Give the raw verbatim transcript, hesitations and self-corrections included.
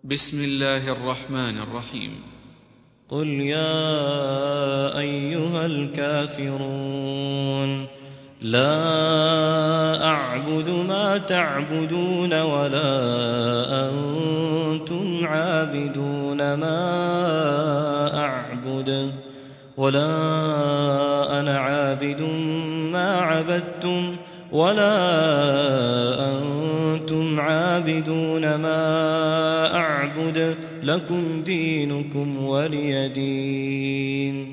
بسم الله الرحمن الرحيم. قل يا أيها الكافرون لا أعبد ما تعبدون ولا أنتم عابدون ما أعبد ولا أنا عابد ما عبدتم ولا أنتم عابدون ما أعبد لكم دينكم ولي دين.